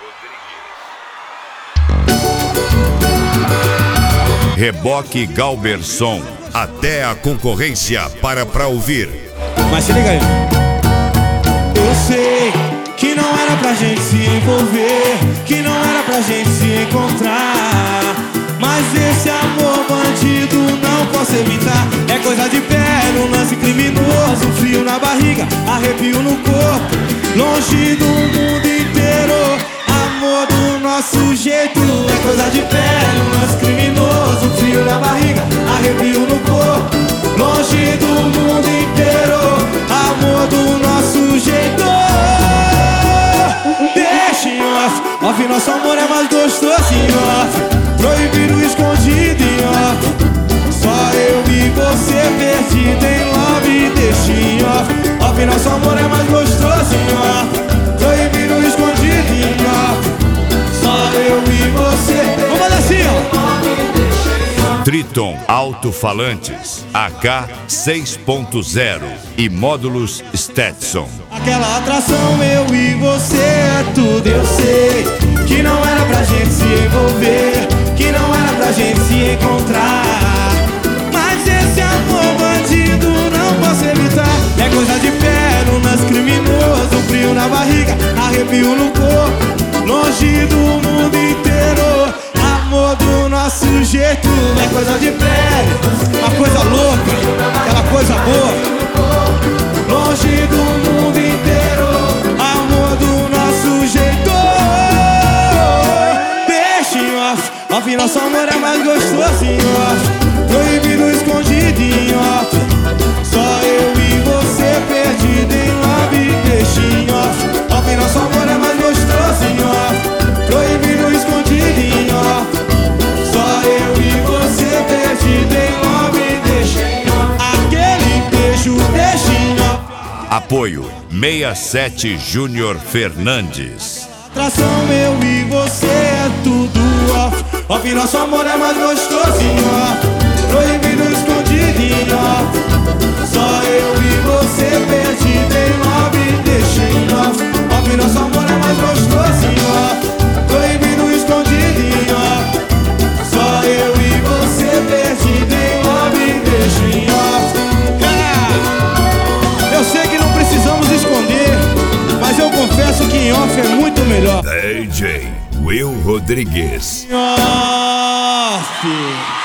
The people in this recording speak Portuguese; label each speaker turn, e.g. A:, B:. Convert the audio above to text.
A: Reboque Galberson, até a concorrência para ouvir.
B: Mas se liga aí. Eu sei que não era pra gente se envolver, que não era pra gente se encontrar, mas esse amor bandido não posso evitar. É coisa de pé, um lance criminoso, frio na barriga, arrepio no corpo, longe do mundo inteiro. Amor do nosso jeito, é coisa de pé, um lance criminoso, frio na barriga, arrepio no corpo, longe do mundo inteiro. Amor do nosso jeito. Deixa em off, off, nosso amor é mais gostoso em off, proibido, escondido em off, só eu e você perdido em love. Deixa em off, off, nosso amor é mais gostoso em off, proibido, escondido em off, só eu e você. Vamos fazer assim, ó.
A: Triton Alto-Falantes AK 6.0 e módulos Stetson.
B: Aquela atração, eu e você é tudo. Eu sei que não era pra gente se envolver, que não era pra gente se encontrar, mas esse amor bandido não posso evitar. É coisa de pé, um lance criminoso, frio na barriga, arrepio no corpo, longe do mundo inteiro. Amor do nosso jeito, é coisa de pé, uma coisa louca, aquela coisa boa, longe do mundo inteiro. Amor do nosso jeito. Deixa em off, off, nosso amor é mais gostoso em off, proibido, escondido em off, só eu e você perdido em love. Deixa em off, off, nosso amor é mais gostoso em off, proibido, escondido em off, só eu e você perdido em love. Deixa em off, aquele beijo, deixa em off.
A: Apoio 67 Júnior Fernandes.
B: Atração, eu e você é tudo off, off, nosso amor é mais gostoso em off, proibido, escondido em off, só eu e você perdido em love. Deixa em off, off, nosso amor é mais gostoso em off, proibido, escondido em off, só eu e você perdido em love. Deixa em off. Eu sei que não precisamos esconder, mas eu confesso que em off é muito melhor.
A: DJ Will Rodrigues.
B: Off.